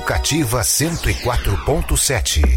Educativa 104.7.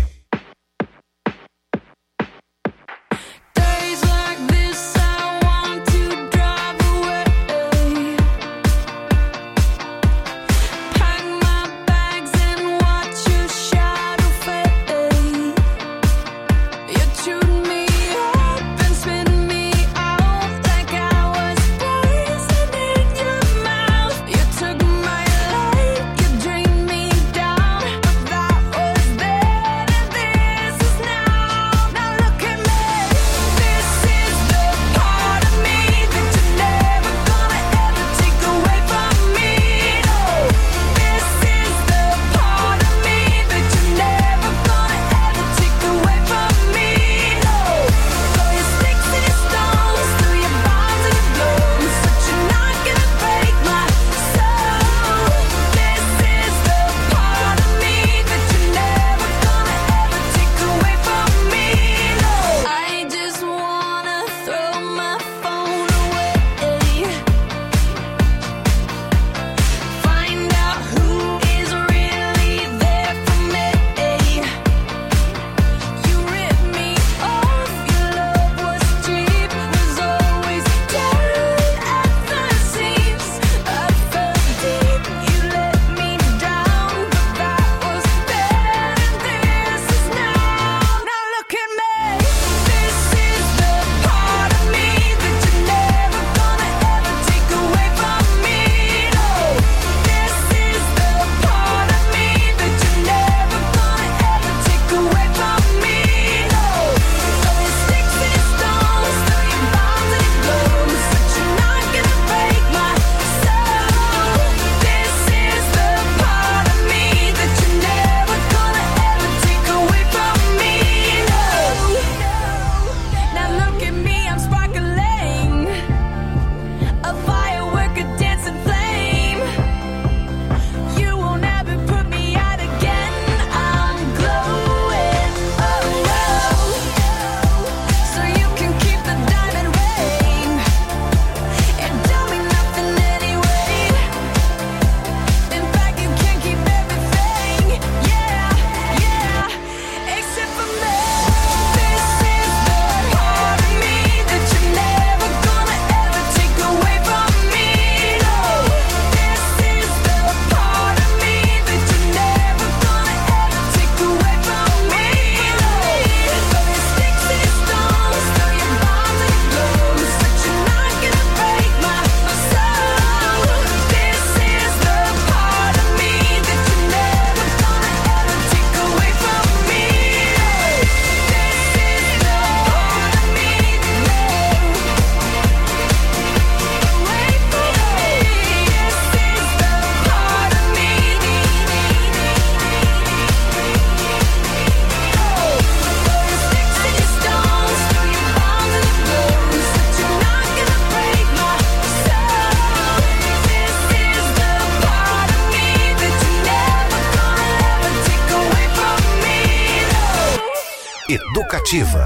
Educativa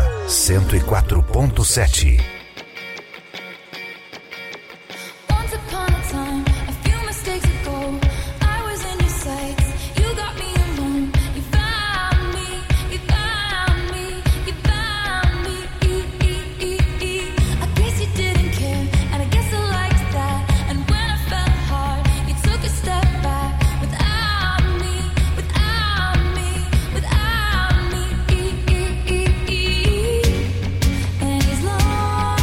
104.7. And as long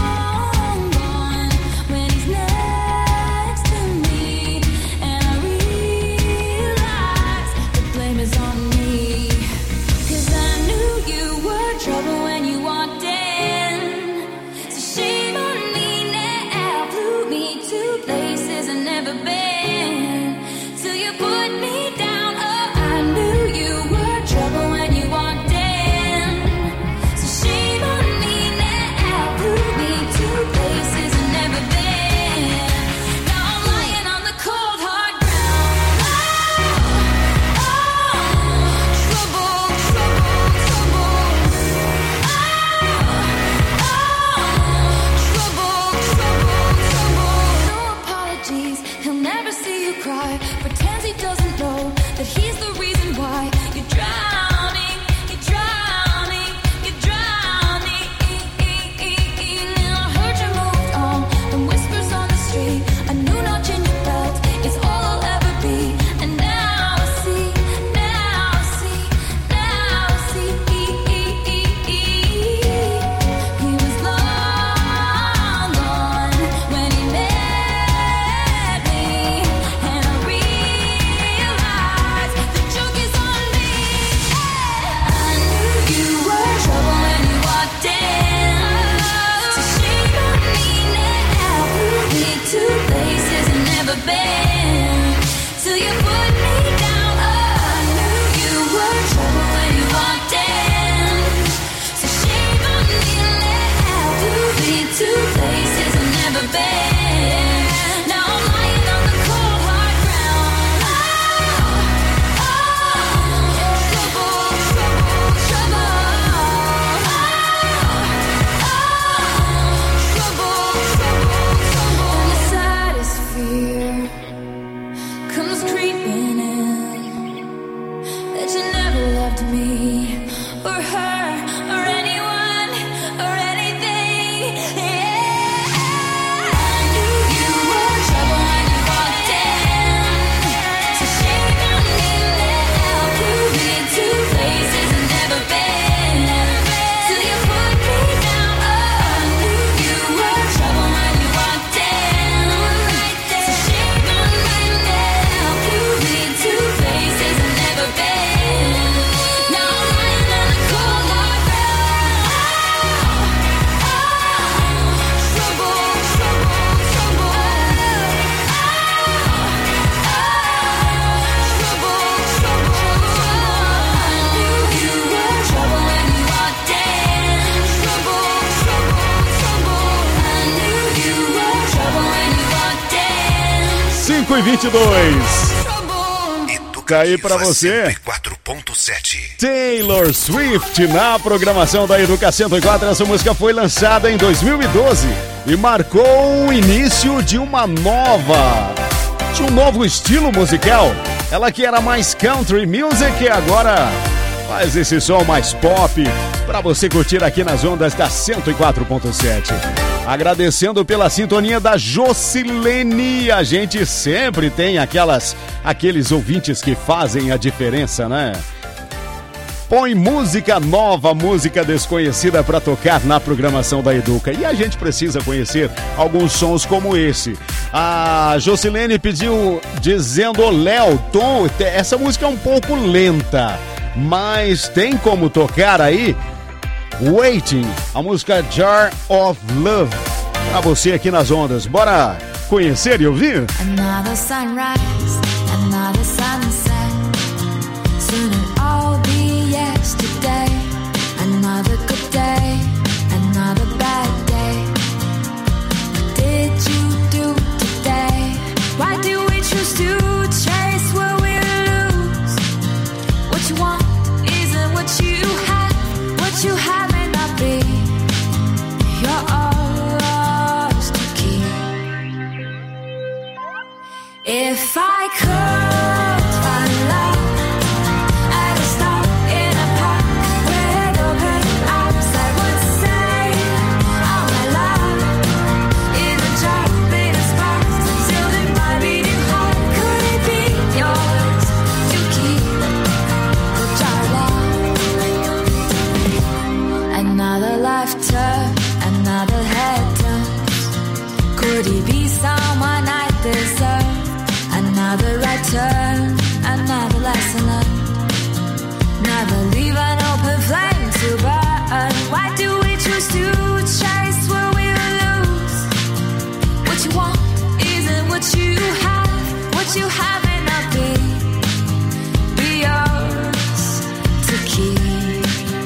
5h22. Aí pra você 104.7. Taylor Swift na programação da Educa 104. Essa música foi lançada em 2012 e marcou o início de um novo estilo musical. Ela que era mais country music e agora faz esse som mais pop pra você curtir aqui nas ondas da 104.7. Agradecendo pela sintonia da Jocilene. A gente sempre tem aqueles ouvintes que fazem a diferença, né? Põe música nova, música desconhecida para tocar na programação da Educa. E a gente precisa conhecer alguns sons como esse. A Jocilene pediu dizendo: Léo, Tom, essa música é um pouco lenta, mas tem como tocar aí? Waiting, a música Jar of Love, pra você aqui nas ondas. Bora conhecer e ouvir? Another sunrise, another sunset. Soon it'll all be yesterday. Another good day, another bad day. What did you do today? Why do we choose to chase what we lose? What you want isn't what you have. What you have may not be. You're ours to keep. If I could find love at a stop in a park with open arms, I would say all my love in a jar made of sparks, sealed in my beating heart. Could it be yours to keep? The jar of love. Another life turn, another head turns. Could he be someone I deserve? Another right turn, another lesson learned. Never leave an open flame to burn. Why do we choose to chase what we lose? What you want isn't what you have. What you have may not be yours to keep.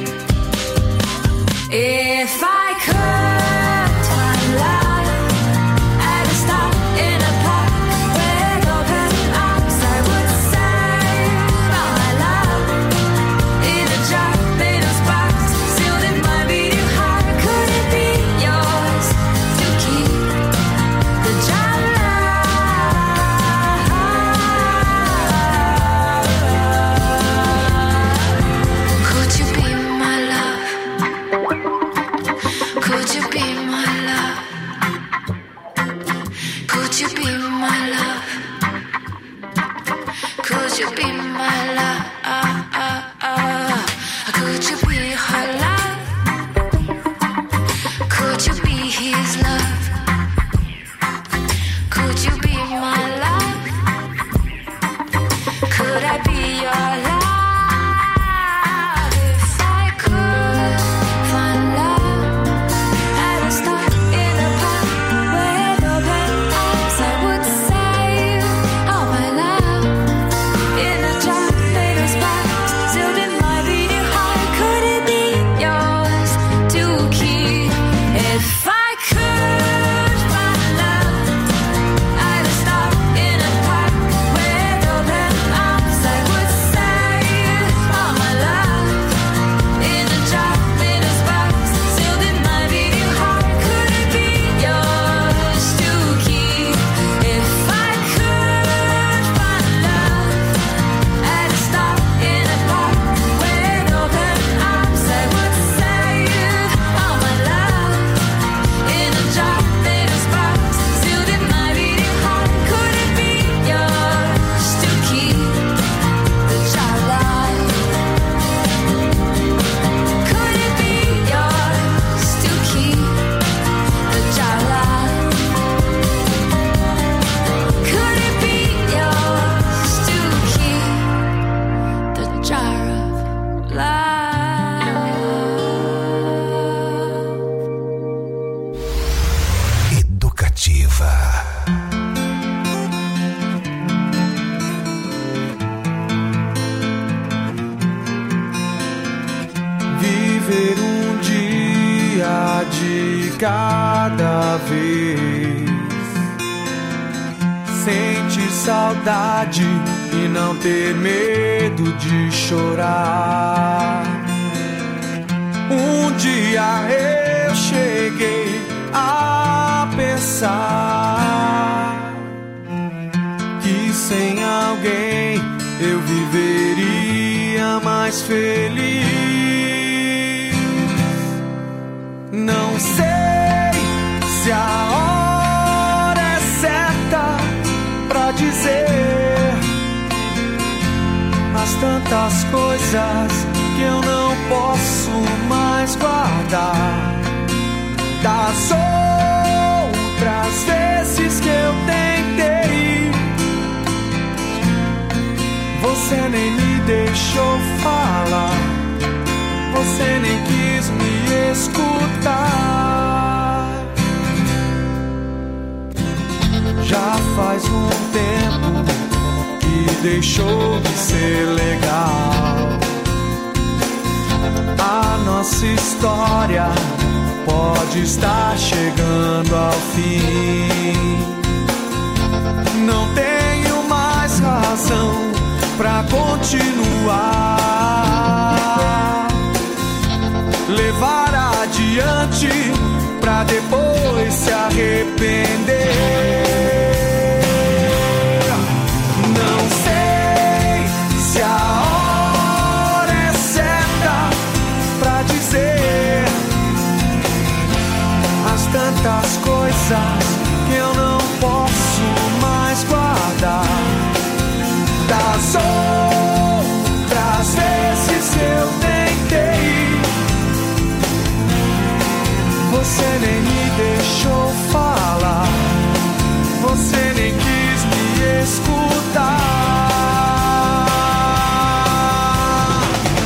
If I could find love at a stop in a park with open arms, I would save all my love in a jar made of sparks, sealed in my beating heart. Could it be yours to keep? The jar of love. Could you be my love? Could you be my love? Could you be my love? Could you be my love? Could you be her love? Could you be his love? Could you be my love? Could I be your love? If I could find love at a stop in a park with open arms, I would save all my love in a jar made of sparks, sealed in my beating heart. Could it be yours to keep? If I could find love at a stop in a park with open arms, I would save all my love in a jar made of sparks, sealed in my beating heart. Could it be yours to keep? If I could find love at a stop in a park with open arms, I would save all my love in a jar made of sparks, sealed in my beating heart. Could it be yours to keep? The jar of love. Could it be yours to keep? The jar of love. Could it be yours to keep? The jar of love. Educativa. Viver dia de cada vez. Sente saudade e não ter medo de chorar. Um dia eu cheguei a pensar que sem alguém eu viveria mais feliz. Não sei se a hora é certa pra dizer as tantas coisas que eu não posso mais guardar. Das outras vezes que eu tentei, você nem me deixou falar, você nem quis me escutar. Já faz um tempo que deixou de ser legal. A nossa história pode estar chegando ao fim. Não tenho mais razão pra continuar. Levar adiante pra depois se arrepender. Não sei se a hora é certa pra dizer as tantas coisas que eu não posso mais guardar. Das outras vezes que eu tentei, você nem me deixou falar, você nem quis me escutar.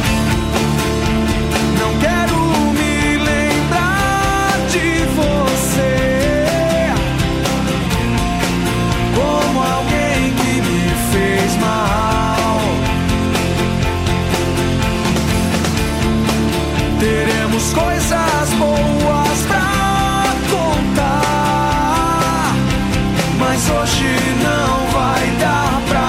Não quero me lembrar de você como alguém que me fez mal. Teremos coisas boas pra contar, mas hoje não vai dar pra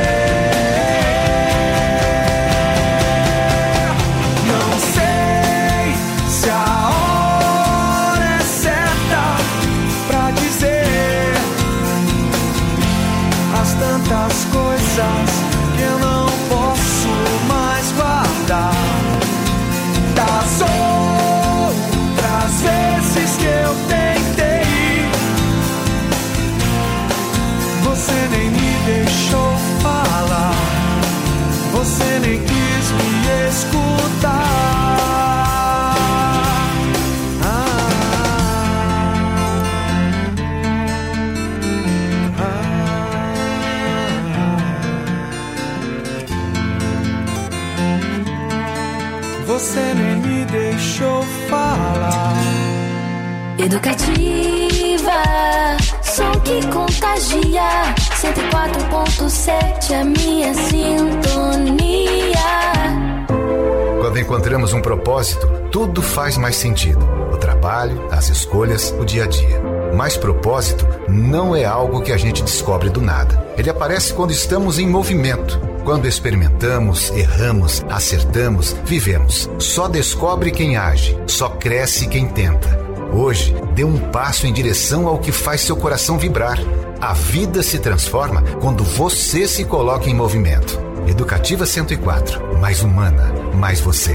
ser. Não sei se a hora é certa pra dizer as tantas coisas que eu não posso mais guardar. Das outras vezes que eu tentei, você nem me deixou falar, você nem quis me escutar. Você nem me deixou falar. Educativa, som que contagia. 104.7 a minha sintonia. Quando encontramos um propósito, tudo faz mais sentido. O trabalho, as escolhas, o dia a dia. Mas propósito não é algo que a gente descobre do nada. Ele aparece quando estamos em movimento. Quando experimentamos, erramos, acertamos, vivemos. Só descobre quem age, só cresce quem tenta. Hoje, dê um passo em direção ao que faz seu coração vibrar. A vida se transforma quando você se coloca em movimento. Educativa 104, mais humana, mais você.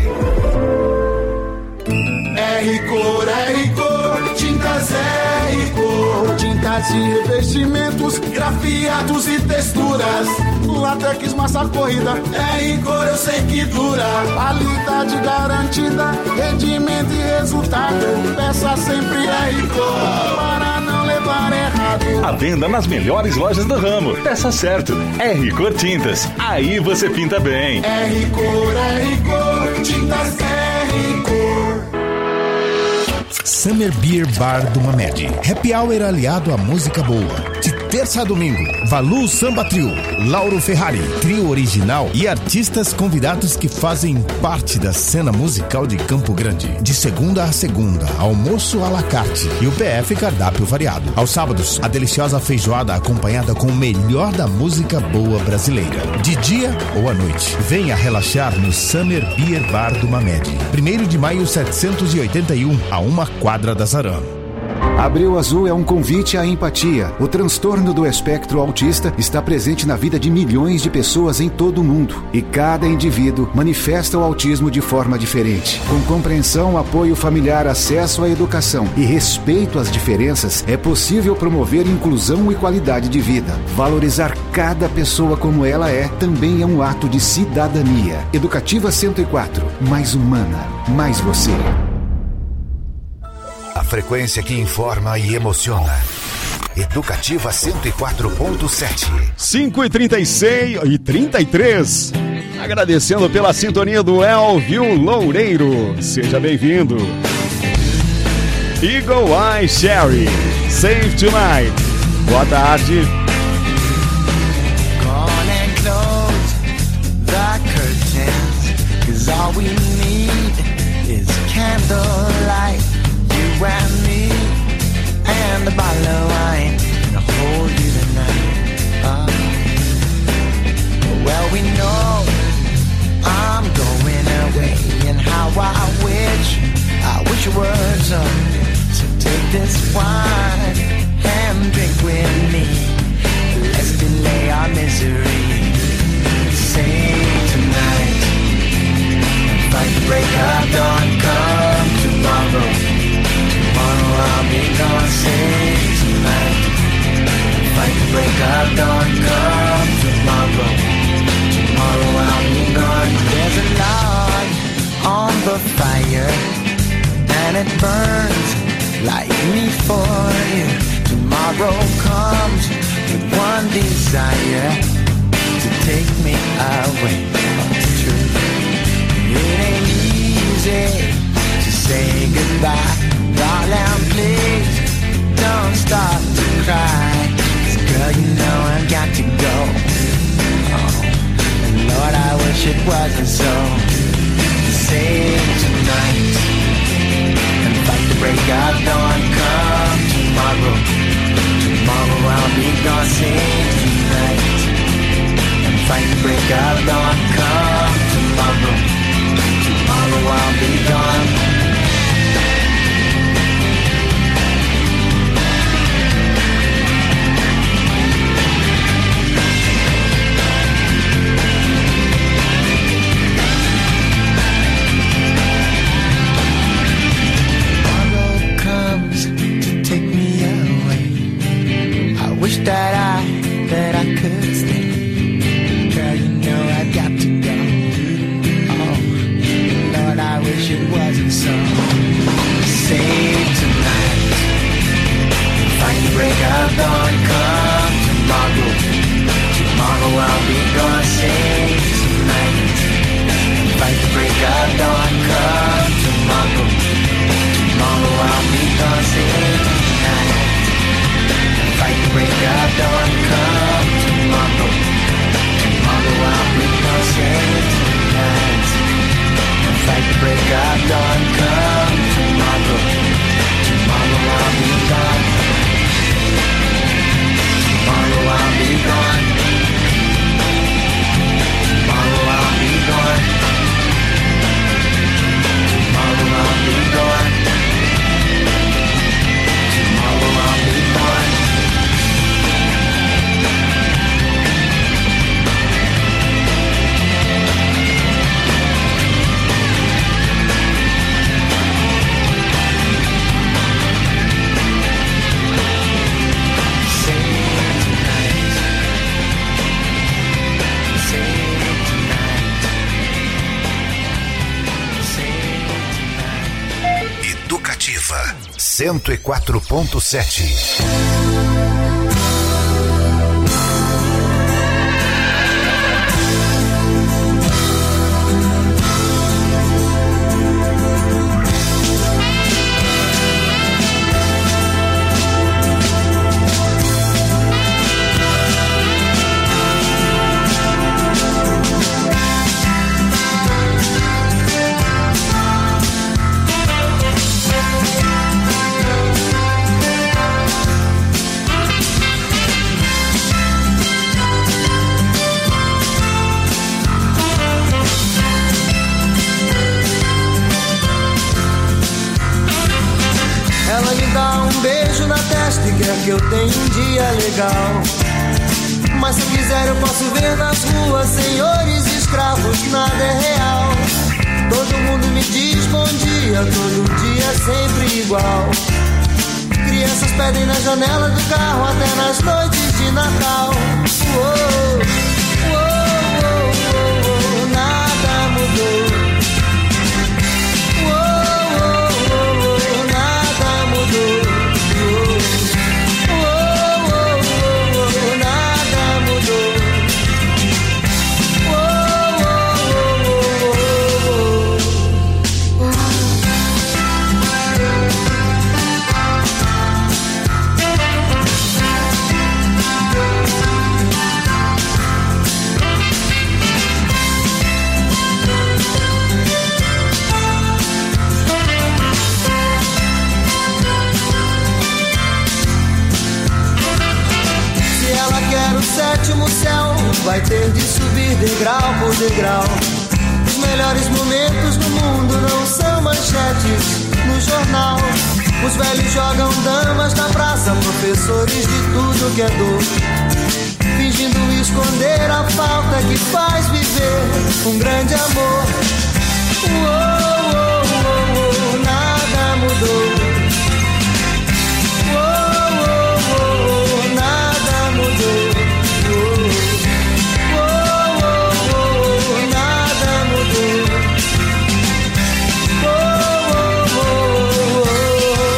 R-Cor, R-Cor, tintas R-Cor, tintas e revestimentos, grafiados e texturas, látex, massa corrida, R-Cor eu sei que dura, qualidade garantida, rendimento e resultado, peça sempre R-Cor, para não levar errado. A venda nas melhores lojas do ramo, peça certo, R-Cor Tintas, aí você pinta bem. R-Cor, tintas R-Cor. Summer Beer Bar do Mamed. Happy Hour aliado à música boa. De terça a domingo. Valu Samba Trio, Lauro Ferrari, trio original e artistas convidados que fazem parte da cena musical de Campo Grande. De segunda a segunda, almoço à la carte e o PF cardápio variado. Aos sábados, a deliciosa feijoada acompanhada com o melhor da música boa brasileira. De dia ou à noite, venha relaxar no Summer Beer Bar do Mamed. 1º de maio 781, a uma quadra da Zaran. Abril Azul é um convite à empatia. O transtorno do espectro autista está presente na vida de milhões de pessoas em todo o mundo. E cada indivíduo manifesta o autismo de forma diferente. Com compreensão, apoio familiar, acesso à educação e respeito às diferenças, é possível promover inclusão e qualidade de vida. Valorizar cada pessoa como ela é também é um ato de cidadania. Educativa 104. Mais humana. Mais você. A frequência que informa e emociona. Educativa 104.7. 5h36 e 33. Agradecendo pela sintonia do Elvio Loureiro. Seja bem-vindo. Eagle Eye Sherry. Save Tonight. Boa tarde. Gone and close the curtains, 'cause all we need is candlelight. You and me, and a bottle of wine to hold you tonight. Well, we know I'm going away, and how I wish it was so take this wine and drink with me. Let's delay our misery. Save tonight, fight the break of dawn. Come tomorrow. Tomorrow I'll be gone, save tonight. Fight the break of dawn, come tomorrow. Tomorrow I'll be gone. There's a log on the fire, and it burns like me for you. Tomorrow comes with one desire, to take me away from the truth. It ain't easy to say goodbye. Darling, please don't stop to cry, 'cause girl, you know I've got to go. Oh, and Lord, I wish it wasn't so. Save tonight and fight the break of dawn. Come tomorrow. Tomorrow I'll be gone. Save tonight and fight the break of dawn. Come tomorrow. Tomorrow I'll be gone. That I could stay. Girl, you know I've got to go. Oh, Lord, I wish it wasn't so. Save tonight. Fight the break of dawn. Come tomorrow. Tomorrow I'll be gone. Save tonight. Fight the break of dawn. Come tomorrow. Tomorrow I'll be gone. Save tonight. Fight the break of dawn, come tomorrow. Tomorrow I'll be gone, save tonight. Fight the break of dawn, come tomorrow. Tomorrow I'll be gone. Tomorrow I'll be gone. Tomorrow I'll be gone. Tomorrow I'll be gone. Tomorrow I'll be gone. Educativa 104.7. um dia legal. Mas se quiser eu posso ver nas ruas senhores escravos, nada é real. Todo mundo me diz bom dia, todo dia é sempre igual. Crianças pedem na janela do carro até nas noites de Natal. Uou, uou, uou, uou, nada mudou. Uou, uou, uou, nada mudou. Uou, uou, uou, nada mudou. Uou, uou, uou, uou. Se ela quer o sétimo céu, vai ter de subir degrau por degrau. Os melhores momentos do mundo não são manchetes no jornal. Os velhos jogam damas na praça, professores de tudo que é dor, fingindo esconder a falta que faz viver um grande amor. Uou, uou, uou, uou, nada mudou. Uou, uou, uou, uou, nada mudou. Uou, uou, uou, uou, nada mudou. Uou, uou, uou, uou.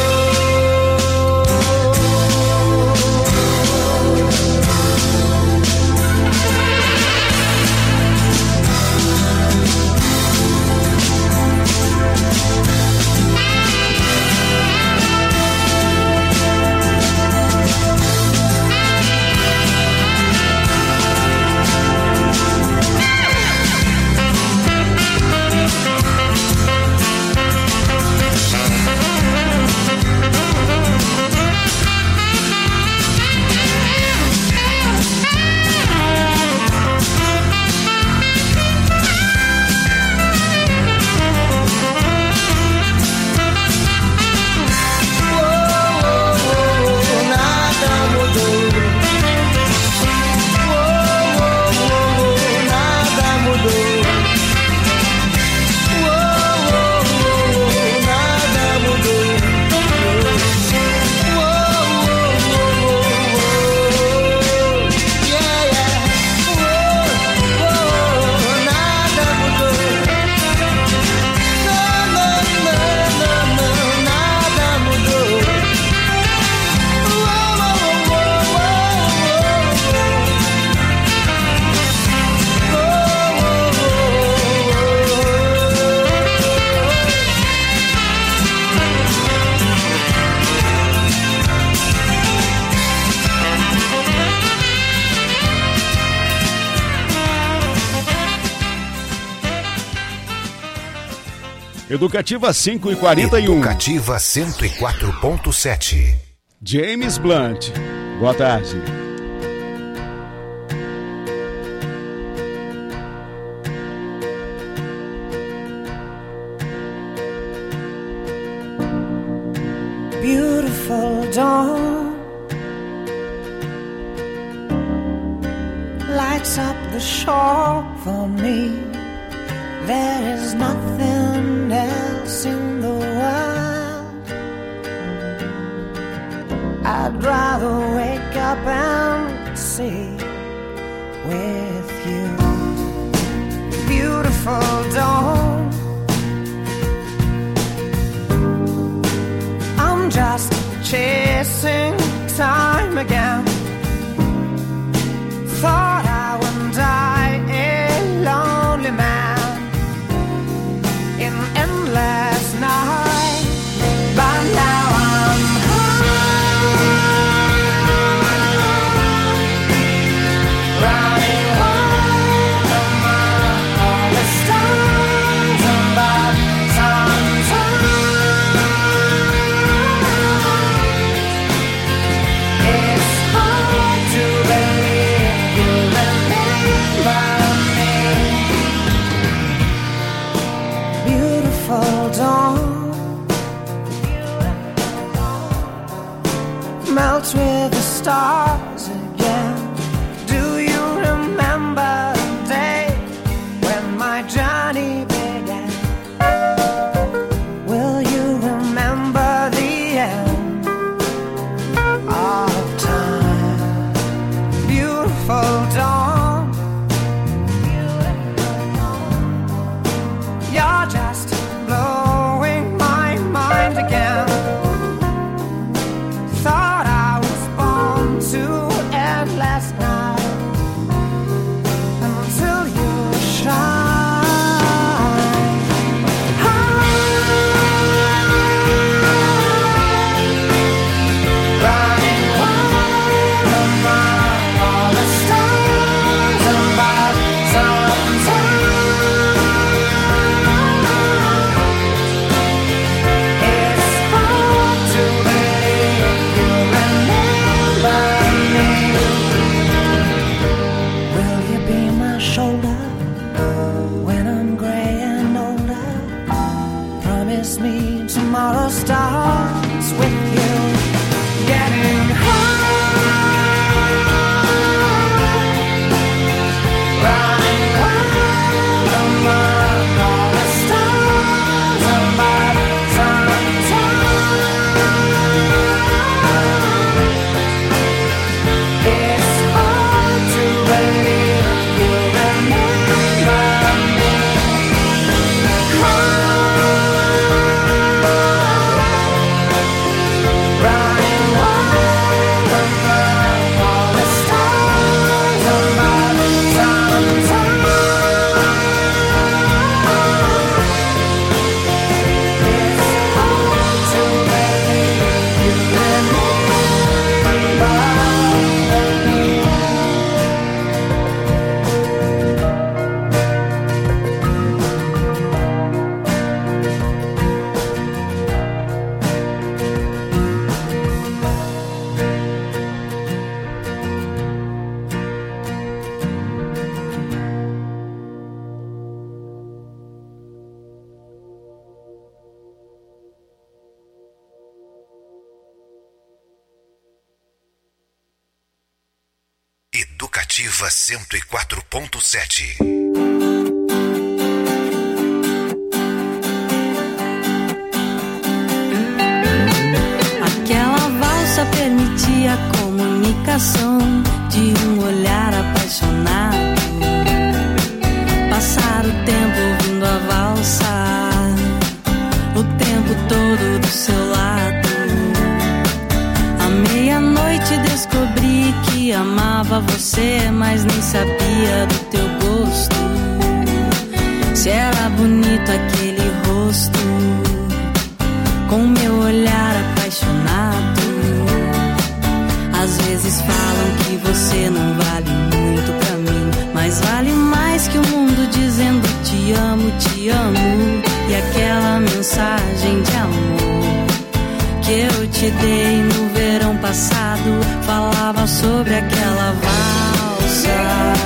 Educativa 5h41. Educativa 104.7. James Blunt. Boa tarde. Beautiful dawn lights up the shore for me. There is nothing else in the world. I'd rather wake up and see with you. Beautiful dawn, I'm just chasing time again. Thought I would die a lonely man in endless night, but now I'm high, running wild among all the stars. stars again. Do you remember the day when my journey began? Will you remember the end of time? Beautiful dawn, you're just blowing my mind again. Thought I was born to end last night until you shine. Running wild among all the stars about sometime. It's hard to believe you remember me. Will you be my shoulder when I'm gray and older? Promise me tomorrow starts with you getting high. Running wild among all the stars about sometime. It's hard to believe you remember me. Running wild among all the stars about sometime. It's hard to believe you remember me. Educativa 104.7. Aquela valsa permitia a comunicação de um olhar apaixonado. Passar o tempo ouvindo a valsa, o tempo todo do seu lado. À meia-noite descobri que amava você, mas nem sabia do teu gosto. Se era bonito aquele rosto, com meu olhar apaixonado. Às vezes falam que você não vale muito pra mim, mas vale mais que o mundo dizendo te amo, te amo. E aquela mensagem de amor que eu te dei no verão passado falava sobre aquela valsa.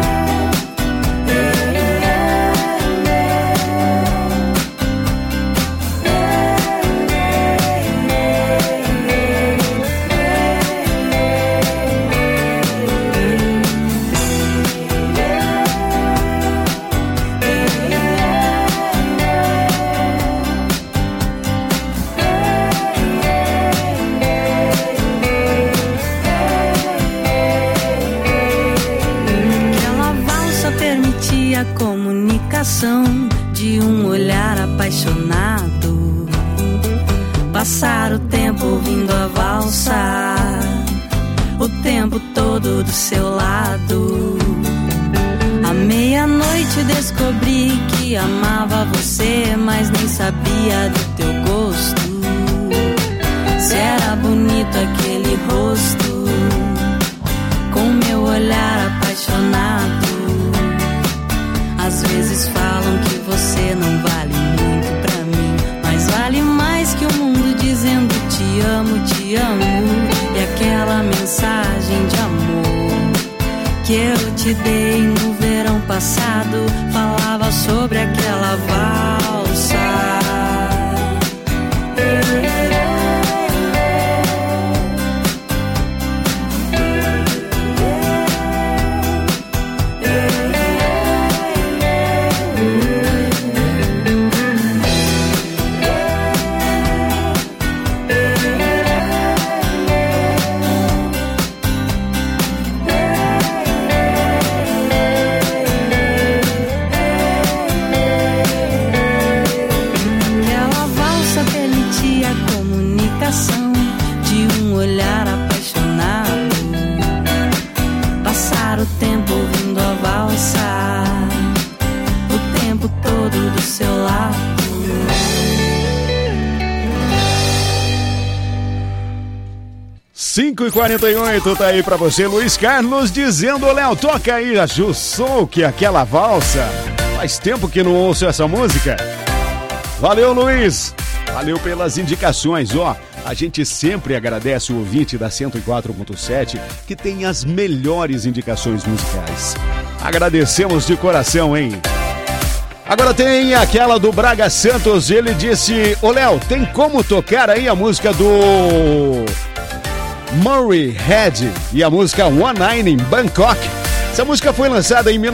A comunicação de um olhar apaixonado. Passar o tempo ouvindo a valsa, o tempo todo do seu lado. À meia-noite descobri que amava você, mas nem sabia do teu gosto. Se era bonito aquele rosto, com meu olhar apaixonado. Às vezes falam que você não vale muito pra mim, mas vale mais que o mundo dizendo te amo, te amo. E aquela mensagem de amor que eu te dei no verão passado falava sobre aquela valsa. 5h48, tá aí pra você, Luiz Carlos, dizendo, Léo, toca aí a Jussou, que aquela valsa. Faz tempo que não ouço essa música. Valeu, Luiz. Valeu pelas indicações, ó. A gente sempre agradece o ouvinte da 104.7, que tem as melhores indicações musicais. Agradecemos de coração, hein? Agora tem aquela do Braga Santos, ele disse, ô Léo, tem como tocar aí a música do Murray Head e a música One Nine em Bangkok? Essa música foi lançada em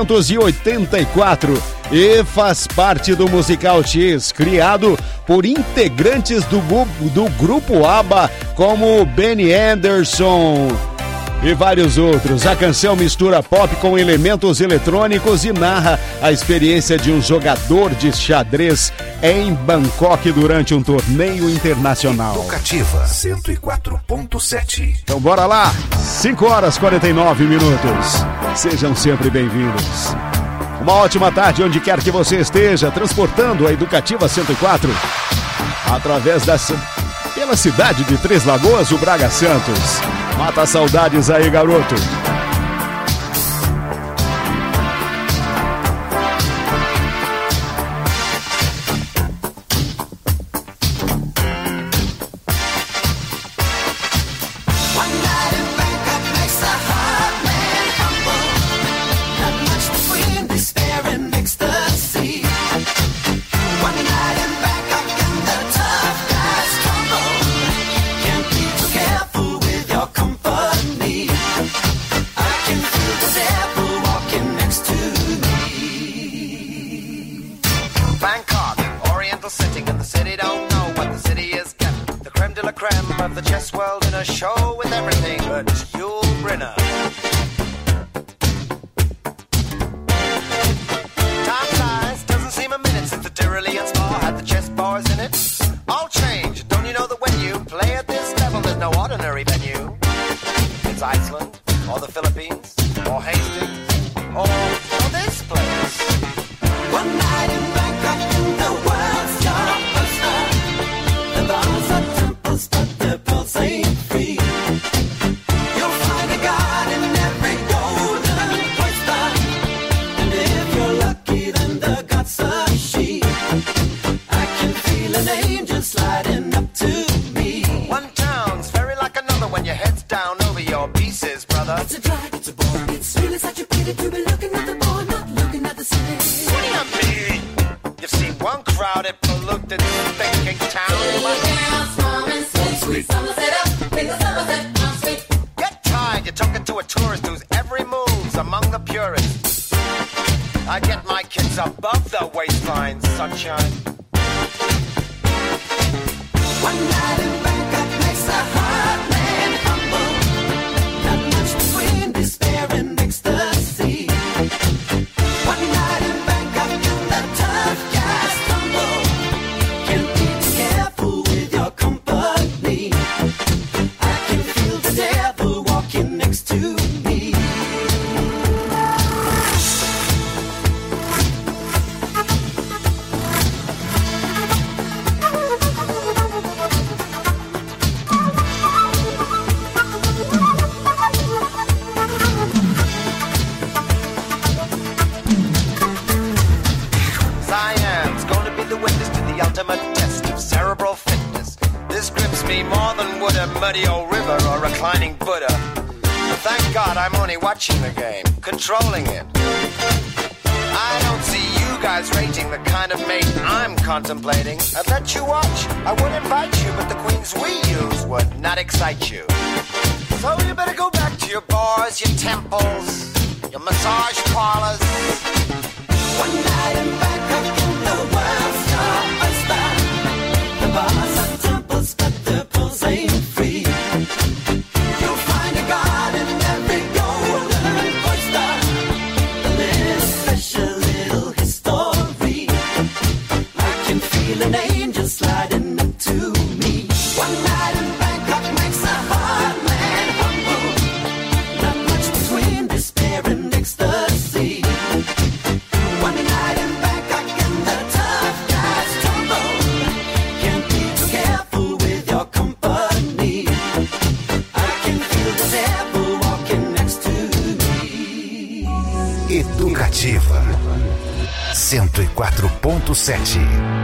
1984 e faz parte do musical X, criado por integrantes do grupo ABBA, como Benny Anderson e vários outros. A canção mistura pop com elementos eletrônicos e narra a experiência de um jogador de xadrez em Bangkok durante um torneio internacional. Educativa 104.7. Então bora lá, 5h49. Sejam sempre bem-vindos. Uma ótima tarde onde quer que você esteja, transportando a Educativa 104 através pela cidade de Três Lagoas, o Braga Santos. Mata saudades aí, garoto. Controlling it. I don't see you guys rating the kind of mate I'm contemplating. I'd let you watch, I would invite you, but the queens we use would not excite you. So you better go back to your bars, your temples, your massage parlors. One night in Bangkok in the world's star oyster. The bars and temples, but the pools ain't free. You'll find a god in every golden oyster. A little special little history. I can feel an angel sliding up to me. One night in Bangkok makes a hard man humble. Not much between despair and ecstasy. One night in Bangkok. Educativa 104.7.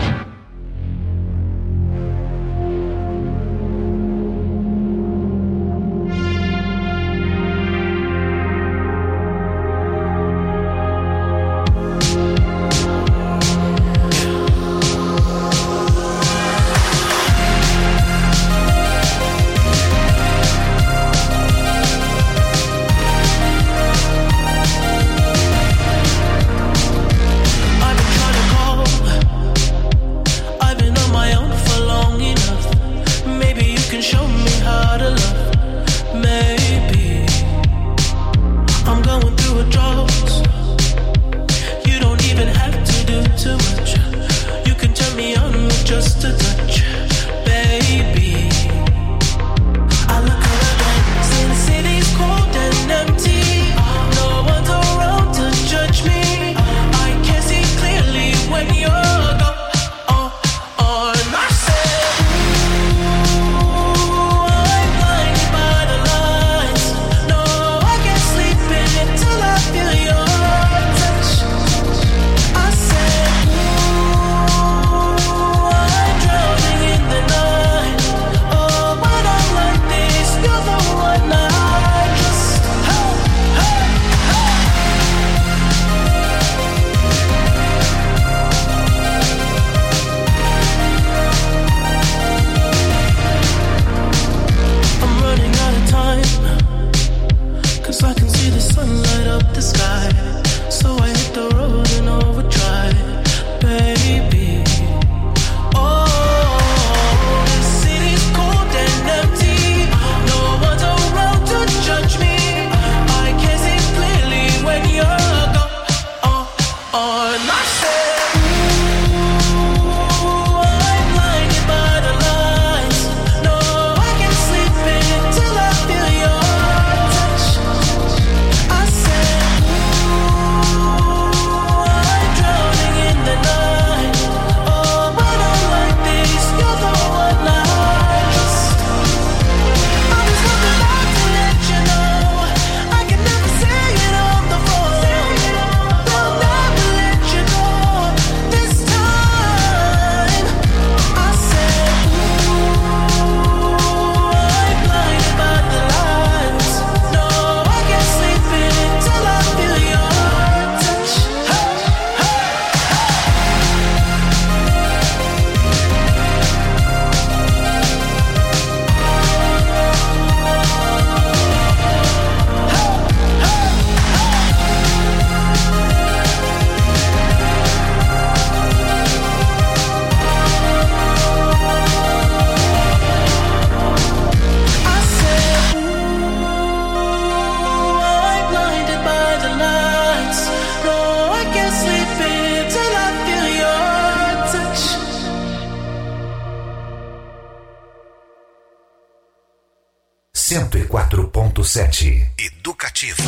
Educativa.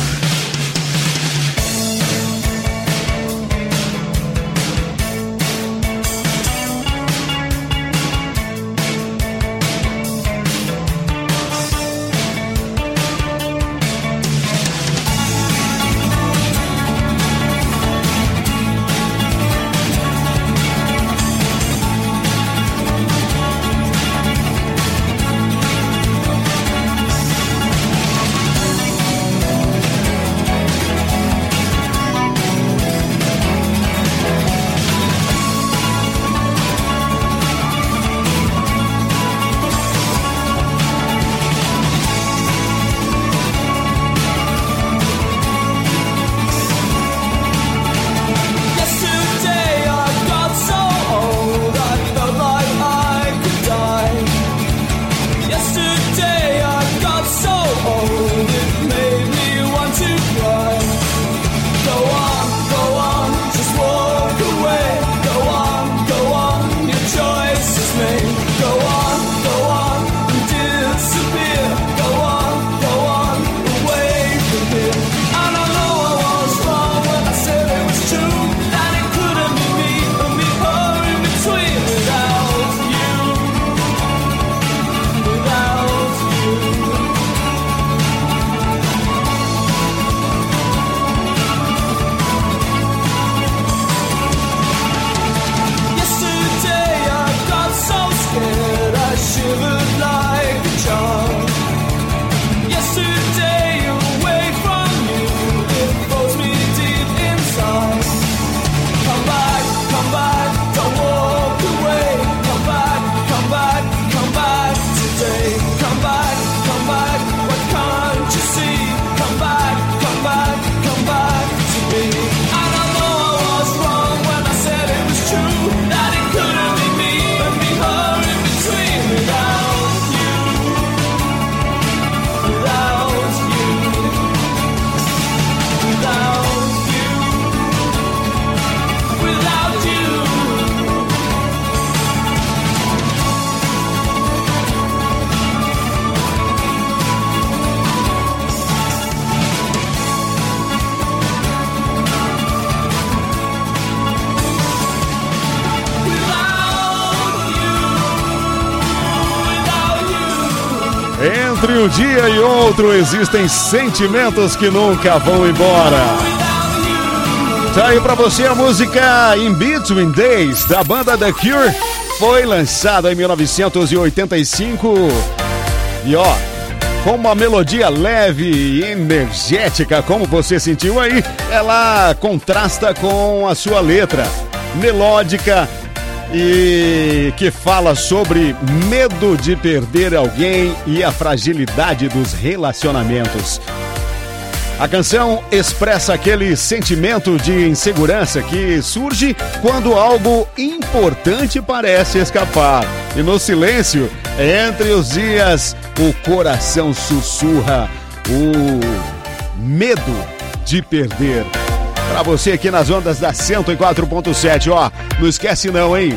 Entre um dia e outro existem sentimentos que nunca vão embora. Tá aí pra você a música In Between Days, da banda The Cure. Foi lançada em 1985. E ó, com uma melodia leve e energética, como você sentiu aí, ela contrasta com a sua letra melódica e que fala sobre medo de perder alguém e a fragilidade dos relacionamentos. A canção expressa aquele sentimento de insegurança que surge quando algo importante parece escapar. E no silêncio, entre os dias, o coração sussurra o medo de perder. Pra você aqui nas ondas da 104.7, ó, não esquece não, hein?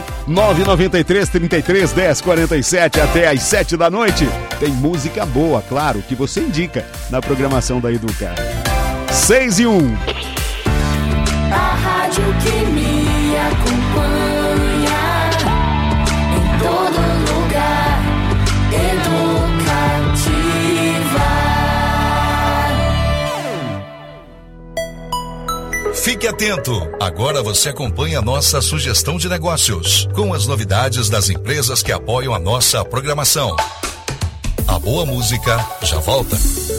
993-33-1047 até às 7 da noite. Tem música boa, claro, que você indica na programação da Educa. 6 e 1. A rádio que me acompanha em todo lugar, educativa. Fique atento, agora você acompanha a nossa sugestão de negócios, com as novidades das empresas que apoiam a nossa programação. A boa música já volta.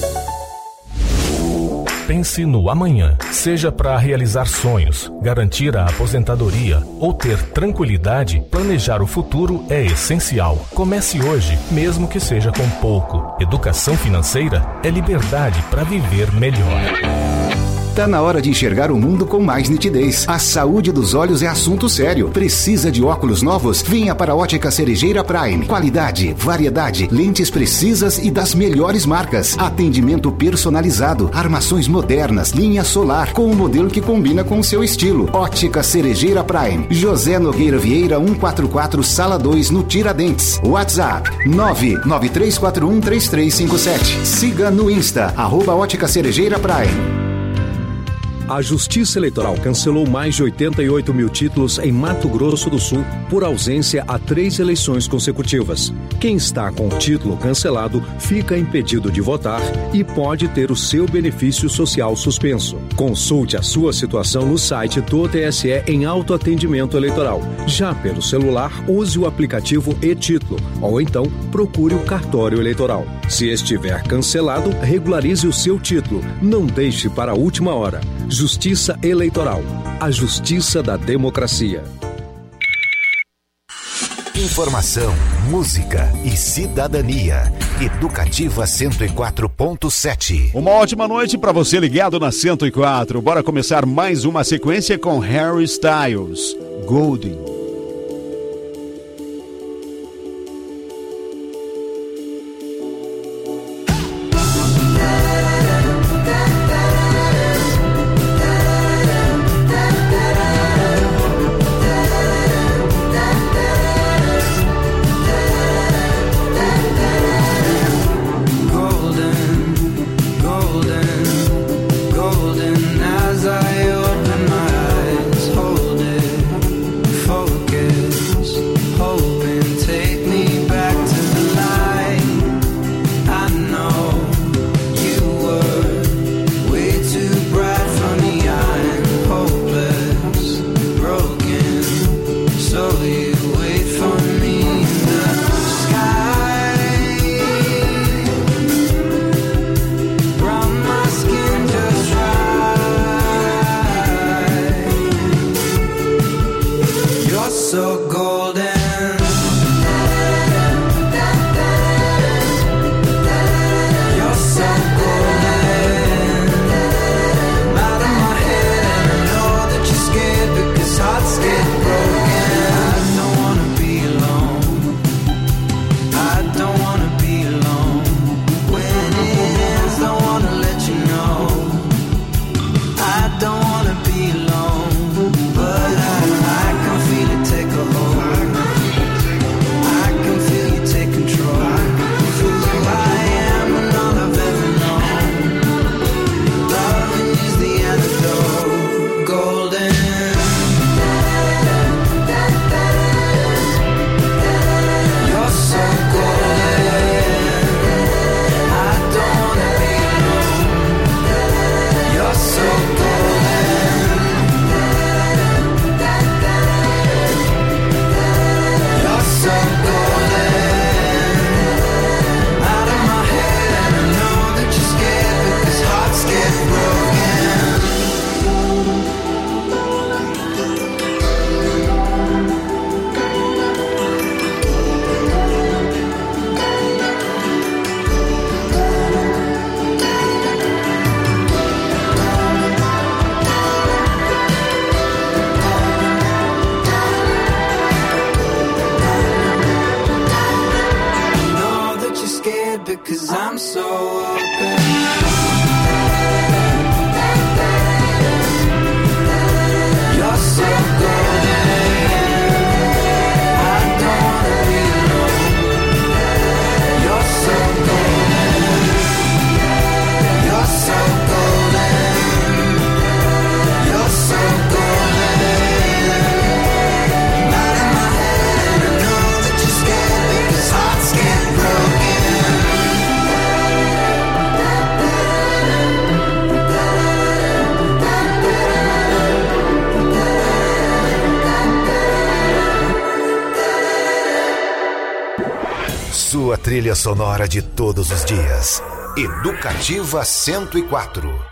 Pense no amanhã, seja para realizar sonhos, garantir a aposentadoria ou ter tranquilidade, planejar o futuro é essencial. Comece hoje, mesmo que seja com pouco. Educação financeira é liberdade para viver melhor. Tá na hora de enxergar o mundo com mais nitidez. A saúde dos olhos é assunto sério. Precisa de óculos novos? Venha para a Ótica Cerejeira Prime. Qualidade, variedade, lentes precisas e das melhores marcas. Atendimento personalizado, armações modernas, linha solar, com um modelo que combina com o seu estilo. Ótica Cerejeira Prime. José Nogueira Vieira 144, Sala 2, no Tiradentes. WhatsApp 993413357. Siga no Insta, @Ótica Cerejeira Prime. A Justiça Eleitoral cancelou mais de 88 mil títulos em Mato Grosso do Sul por ausência a 3 eleições consecutivas. Quem está com o título cancelado fica impedido de votar e pode ter o seu benefício social suspenso. Consulte a sua situação no site do TSE em autoatendimento eleitoral. Já pelo celular, use o aplicativo e-Título ou então procure o cartório eleitoral. Se estiver cancelado, regularize o seu título. Não deixe para a última hora. Justiça Eleitoral, a justiça da democracia. Informação, música e cidadania. Educativa 104.7. Uma ótima noite para você ligado na 104. Bora começar mais uma sequência com Harry Styles, Golden. Golden as I open my eyes, hold it, fold sua trilha sonora de todos os dias. Educativa 104.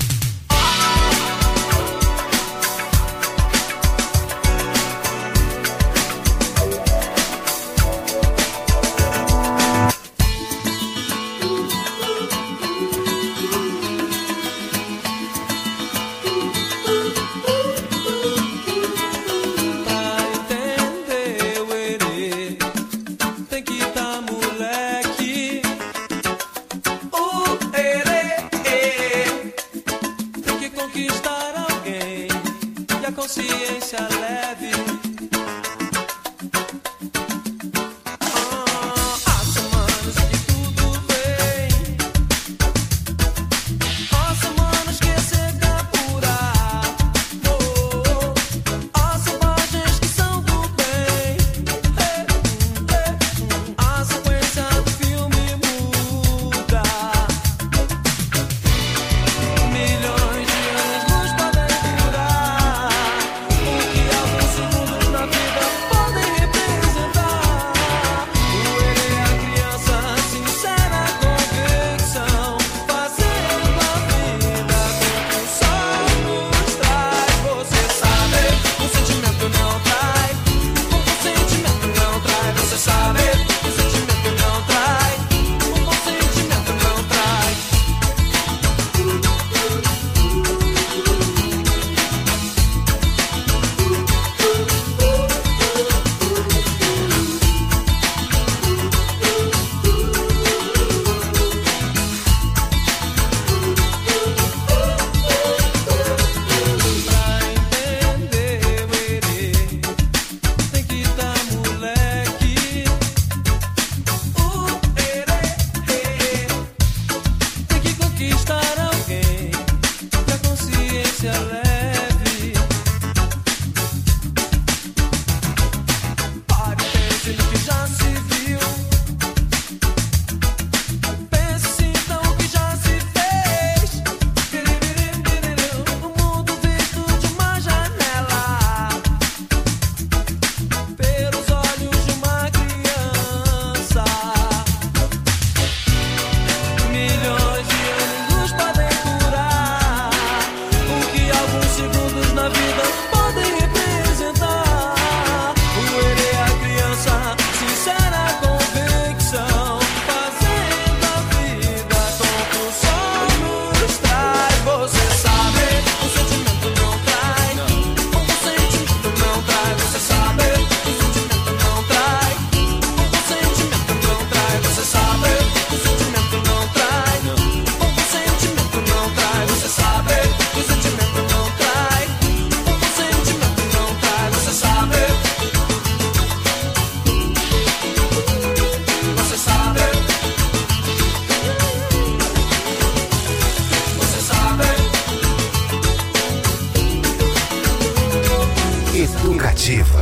Educativa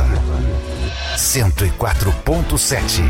104.7.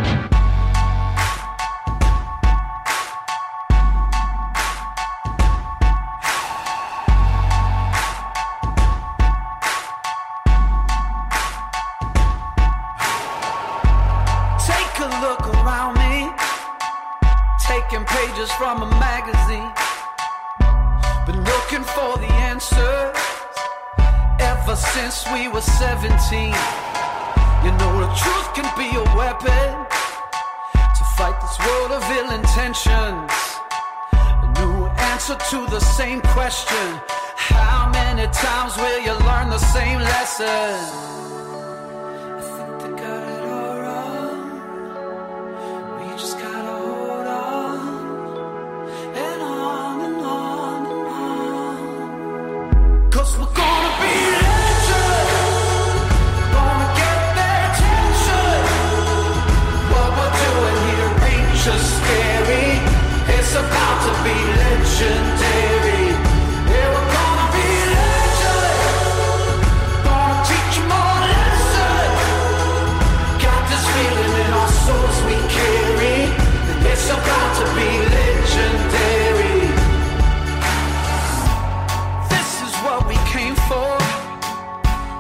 Take a look around me, taking pages from a magazine. Been looking for the answers ever since we were 17. You know the truth can be a weapon to fight this world of ill intentions. A new answer to the same question: how many times will you learn the same lesson?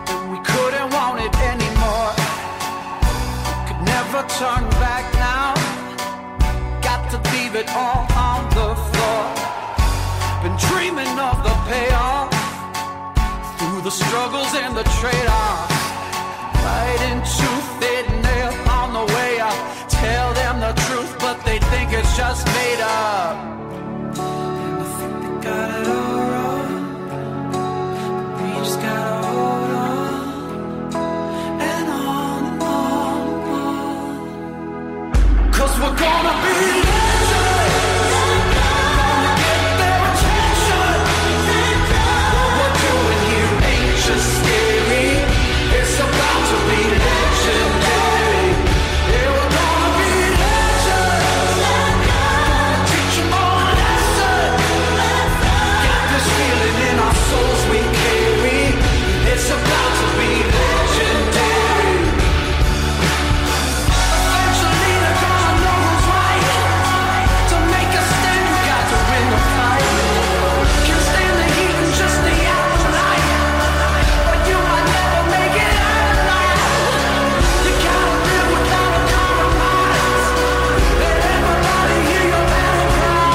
Turn back now. the struggles and the trade-offs. Fighting tooth and nail on the way up. Tell them the truth, but they think it's just made up. And I think they got it all wrong. We just gotta hold on. And on and on and on. 'Cause we're gonna be legends. Gonna get their attention. What we're doing here ain't just scary. It's about to be legendary. Yeah, we're gonna be legends. Gonna teach them all a lesson. Got this feeling in our souls we carry. It's about to be legendary. Eventually they're gonna know who's right. To make a stand, you got to win the fight. Can't stand the heat and just the out of light. But you might never make it out alive. You gotta live without a compromise. Let everybody hear your battle cry.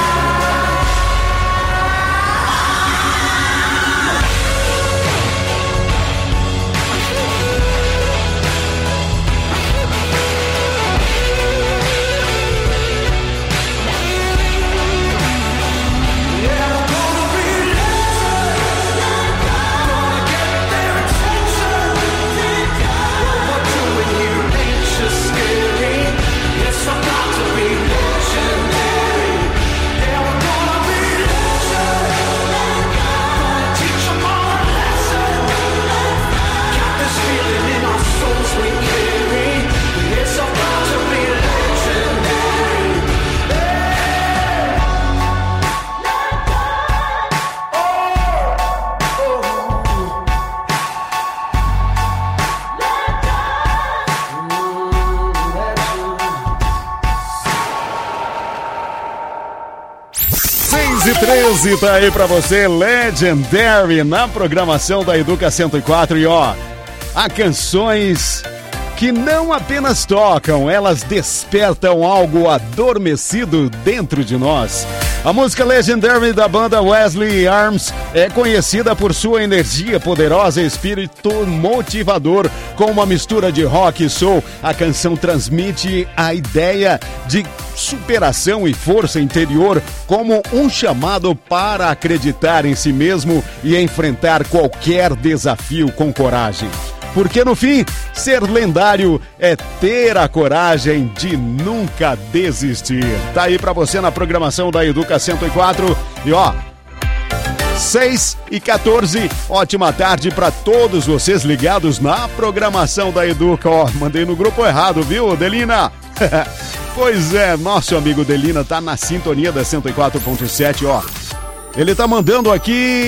Yeah, we're gonna be legends. Gonna get their attention. What we're doing here ain't just scary. It's about to be legendary. Yeah, we're gonna be legends. Gonna teach them all a lesson. Got this feeling in our souls we carry. It's about to be legendary. Seis e 13, tá aí pra você, Legendary, na programação da Educa 104. E ó, há canções que não apenas tocam, elas despertam algo adormecido dentro de nós. A música Legendary da banda Wesley Arms é conhecida por sua energia poderosa e espírito motivador. Com uma mistura de rock e soul, a canção transmite a ideia de superação e força interior como um chamado para acreditar em si mesmo e enfrentar qualquer desafio com coragem. Porque no fim, ser lendário é ter a coragem de nunca desistir. Tá aí pra você na programação da Educa 104. E ó, 6 e 14, ótima tarde pra todos vocês ligados na programação da Educa. Ó, mandei no grupo errado, viu, Delina? Pois é, nosso amigo Delina tá na sintonia da 104.7, ó. Ele tá mandando aqui